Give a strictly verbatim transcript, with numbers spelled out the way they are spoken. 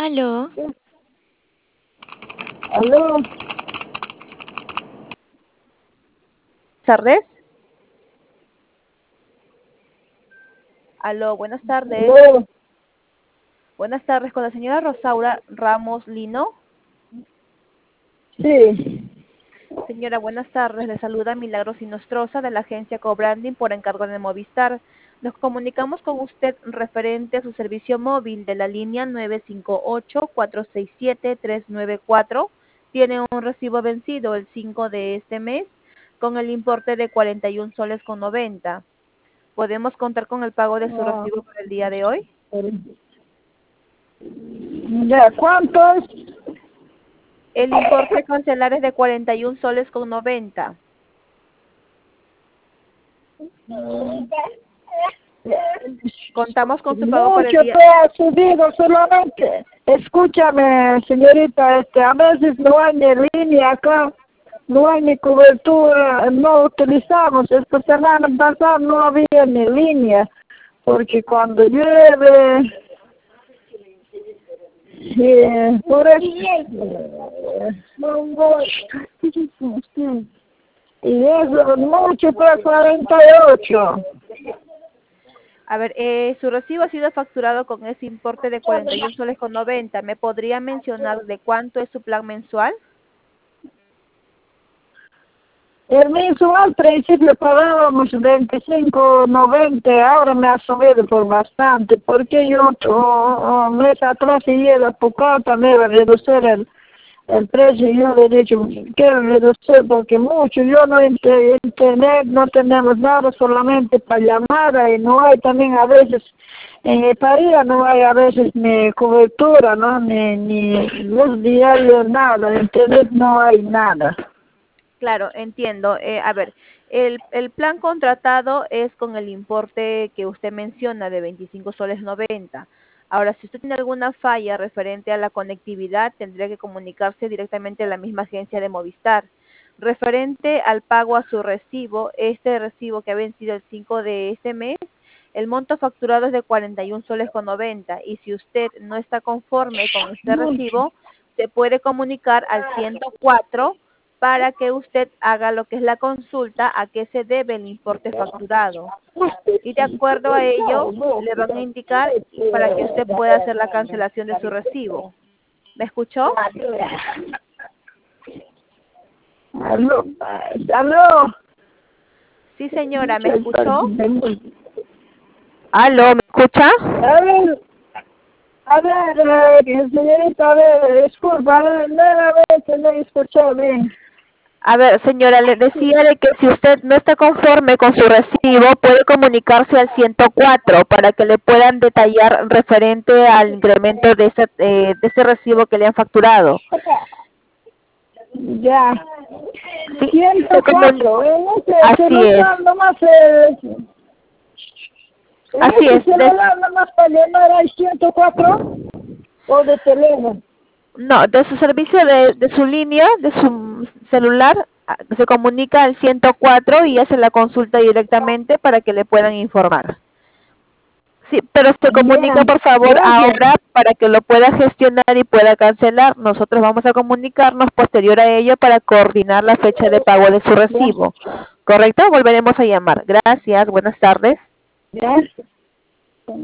Aló. Aló. Tardes. Aló, buenas tardes. Aló. Buenas tardes, con la señora Rosaura Ramos Lino. Sí. Señora, buenas tardes. Le saluda Milagros Inostroza de la agencia Cobranding por encargo de Movistar. Nos comunicamos con usted referente a su servicio móvil de la línea nueve cinco ocho, cuatro seis siete, tres nueve cuatro. Tiene un recibo vencido el cinco de este mes con el importe de cuarenta y un soles con noventa. ¿Podemos contar con el pago de su Ah, recibo por el día de hoy? ya, ¿cuántos? El importe a cancelar es de cuarenta y un soles con noventa. Contamos con su pago por el Mucho día. te ha subido solamente. Escúchame, señorita, este, a veces no hay ni línea acá, no hay ni cobertura, no utilizamos. Esta semana pasada no había ni línea, porque cuando llueve, eh, por eso, y eso, mucho fue cuarenta y ocho. A ver, eh, su recibo ha sido facturado con ese importe de cuarenta y un soles con noventa. ¿Me podría mencionar de cuánto es su plan mensual? El mismo al principio pagábamos veinticinco noventa, ahora me ha subido por bastante, porque yo otro mes atrás y era poco también a reducir el, el precio. Yo le he dicho, quiero reducir porque mucho, yo no inter- internet, no tenemos nada, solamente para llamar, y no hay también a veces, en el país no hay a veces ni cobertura, ¿no? Ni, ni luz diaria, nada, internet no hay nada. Claro, entiendo. Eh, a ver, el, el plan contratado es con el importe que usted menciona de veinticinco soles noventa. Ahora, si usted tiene alguna falla referente a la conectividad, tendría que comunicarse directamente a la misma agencia de Movistar. Referente al pago a su recibo, este recibo que ha vencido el cinco de este mes, el monto facturado es de cuarenta y un soles con noventa. Y si usted no está conforme con este recibo, se puede comunicar al ciento cuatro para que usted haga lo que es la consulta a qué se debe el importe facturado. Y de acuerdo a ello, le van a indicar para que usted pueda hacer la cancelación de su recibo. ¿Me escuchó? Aló, aló. Sí, señora, ¿me escuchó? Aló, ¿me escucha? A ver, a ver, eh, señorita, a ver, disculpa, a ver, a ver, que no escuchó bien. A ver, señora, le decía de que si usted no está conforme con su recibo, puede comunicarse al ciento cuatro para que le puedan detallar referente al incremento de ese, eh, de ese recibo que le han facturado. Ya. Sí, ciento se comun- cuatro, en ese así es, celular nomás, eh, en así ese es. De, celular nomás para llamar al ciento cuatro o de teléfono. no, de su servicio de, de su línea, de su celular, ah, se comunica al ciento cuatro y hace la consulta directamente para que le puedan informar. Sí, pero se Ya, comunica por favor gracias. ahora para que lo pueda gestionar y pueda cancelar. Nosotros vamos a comunicarnos posterior a ello para coordinar la fecha de pago de su Ya, recibo. ¿Correcto? Volveremos a llamar. Gracias, buenas tardes. ya.